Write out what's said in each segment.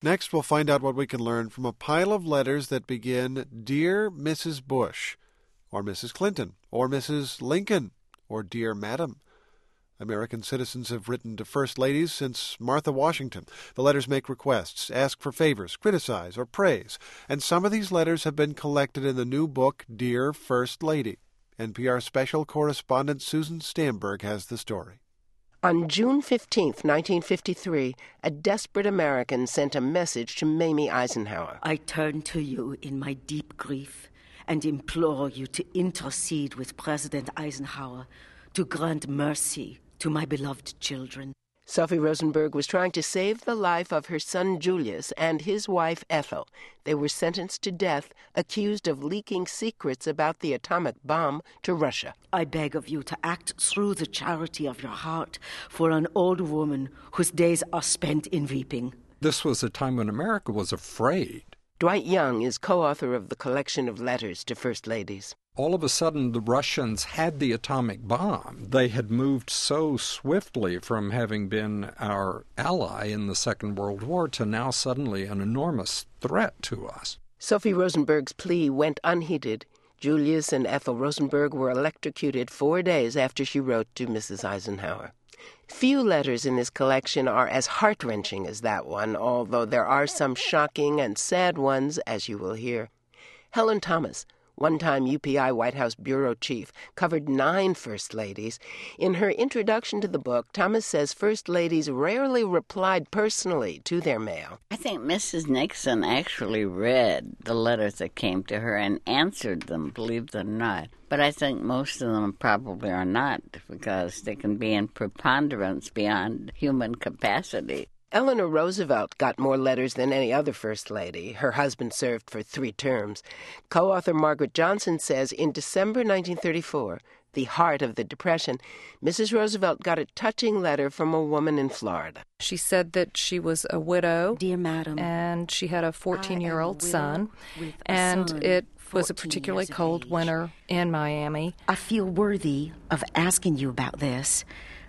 Next, we'll find out what we can learn from a pile of letters that begin, Dear Mrs. Bush, or Mrs. Clinton, or Mrs. Lincoln, or Dear Madam. American citizens have written to First Ladies since Martha Washington. The letters make requests, ask for favors, criticize, or praise. And some of these letters have been collected in the new book, Dear First Lady. NPR special correspondent Susan Stamberg has the story. On June 15, 1953, a desperate American sent a message to Mamie Eisenhower. I turn to you in my deep grief and implore you to intercede with President Eisenhower to grant mercy to my beloved children. Sophie Rosenberg was trying to save the life of her son Julius and his wife Ethel. They were sentenced to death, accused of leaking secrets about the atomic bomb to Russia. I beg of you to act through the charity of your heart for an old woman whose days are spent in weeping. This was a time when America was afraid. Dwight Young is co-author of the collection of letters to First Ladies. All of a sudden, the Russians had the atomic bomb. They had moved so swiftly from having been our ally in the Second World War to now suddenly an enormous threat to us. Sophie Rosenberg's plea went unheeded. Julius and Ethel Rosenberg were electrocuted 4 days after she wrote to Mrs. Eisenhower. Few letters in this collection are as heart-wrenching as that one, although there are some shocking and sad ones, as you will hear. Helen Thomas, one-time UPI White House bureau chief, covered 9 First Ladies. In her introduction to the book, Thomas says First Ladies rarely replied personally to their mail. I think Mrs. Nixon actually read the letters that came to her and answered them, believe it or not. But I think most of them probably are not, because they can be in preponderance beyond human capacity. Eleanor Roosevelt got more letters than any other First Lady. Her husband served for 3 terms. Co-author Margaret Johnson says in December 1934, the heart of the Depression, Mrs. Roosevelt got a touching letter from a woman in Florida. She said that she was a widow. Dear Madam, and she had a 14-year-old son, and it was a particularly cold winter in Miami. I feel worthy of asking you about this.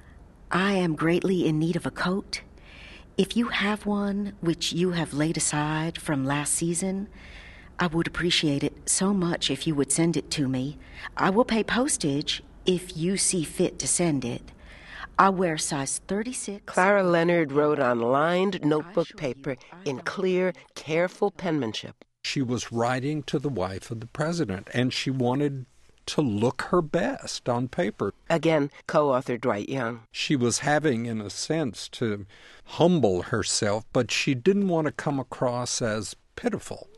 I am greatly in need of a coat. If you have one which you have laid aside from last season, I would appreciate it so much if you would send it to me. I will pay postage if you see fit to send it. I wear size 36. Clara Leonard wrote on lined notebook paper in clear, careful penmanship. She was writing to the wife of the president, and she wanted to look her best on paper. Again, co-author Dwight Young. She was having, in a sense, to humble herself, but she didn't want to come across as pitiful.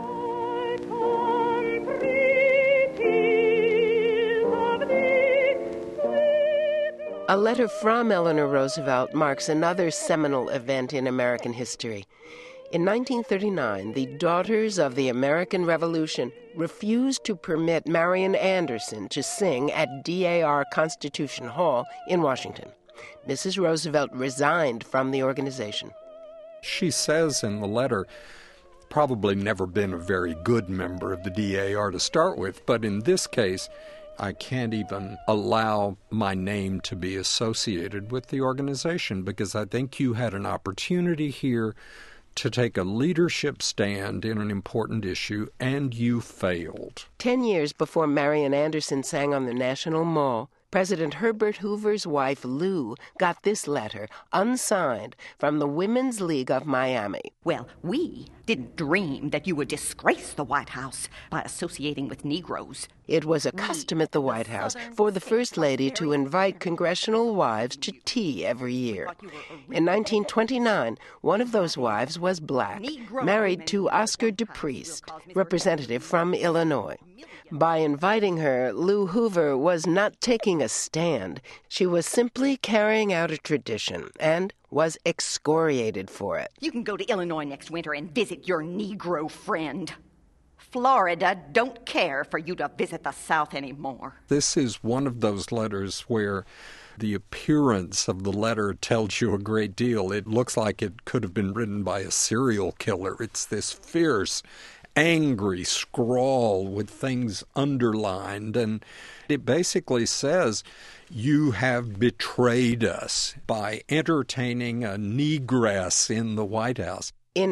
A letter from Eleanor Roosevelt marks another seminal event in American history. In 1939, the Daughters of the American Revolution refused to permit Marian Anderson to sing at DAR Constitution Hall in Washington. Mrs. Roosevelt resigned from the organization. She says in the letter, probably never been a very good member of the DAR to start with, but in this case, I can't even allow my name to be associated with the organization because I think you had an opportunity here to take a leadership stand in an important issue, and you failed. 10 years before Marian Anderson sang on the National Mall, President Herbert Hoover's wife, Lou, got this letter, unsigned, from the Women's League of Miami. Well, we didn't dream that you would disgrace the White House by associating with Negroes. It was a custom at the White House for the First Lady to invite congressional wives to tea every year. In 1929, one of those wives was black, married to Oscar DePriest, representative from Illinois. By inviting her, Lou Hoover was not taking a stand. She was simply carrying out a tradition and was excoriated for it. You can go to Illinois next winter and visit your Negro friend. Florida don't care for you to visit the South anymore. This is one of those letters where the appearance of the letter tells you a great deal. It looks like it could have been written by a serial killer. It's this fierce, angry scrawl with things underlined, and it basically says, you have betrayed us by entertaining a negress in the White House. In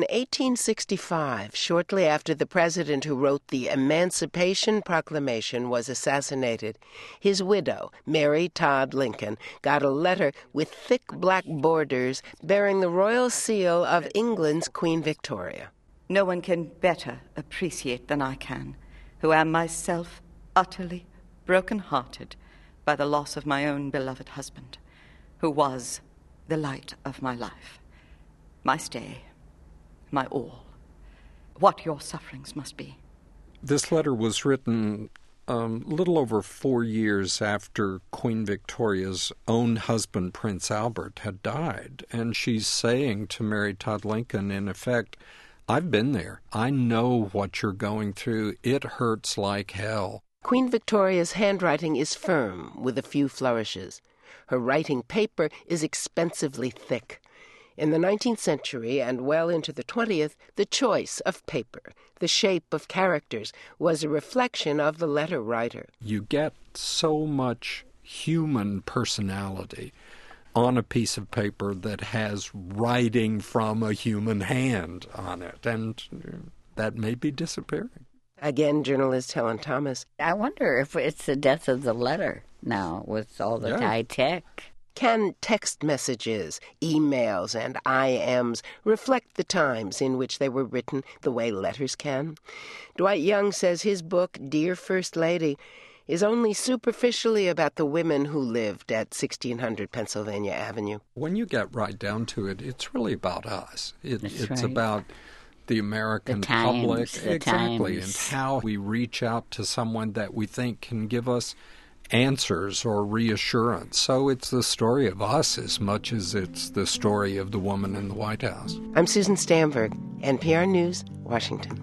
1865, shortly after the president who wrote the Emancipation Proclamation was assassinated, his widow, Mary Todd Lincoln, got a letter with thick black borders bearing the royal seal of England's Queen Victoria. No one can better appreciate than I can, who am myself utterly broken-hearted by the loss of my own beloved husband, who was the light of my life, my stay, my all. What your sufferings must be. This letter was written little over 4 years after Queen Victoria's own husband, Prince Albert, had died. And she's saying to Mary Todd Lincoln, in effect, I've been there. I know what you're going through. It hurts like hell. Queen Victoria's handwriting is firm, with a few flourishes. Her writing paper is expensively thick. In the 19th century and well into the 20th, the choice of paper, the shape of characters, was a reflection of the letter writer. You get so much human personality on a piece of paper that has writing from a human hand on it, and that may be disappearing. Again, journalist Helen Thomas. I wonder if it's the death of the letter now with all the high tech. Can text messages, emails, and IMs reflect the times in which they were written the way letters can? Dwight Young says his book, Dear First Lady, is only superficially about the women who lived at 1600 Pennsylvania Avenue. When you get right down to it, it's really about us. It's right. about the American public. Exactly, and how we reach out to someone that we think can give us answers or reassurance. So it's the story of us as much as it's the story of the woman in the White House. I'm Susan Stamberg, NPR News, Washington.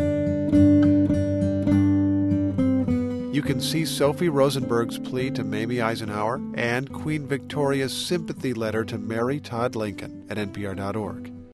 You can see Sophie Rosenberg's plea to Mamie Eisenhower and Queen Victoria's sympathy letter to Mary Todd Lincoln at npr.org.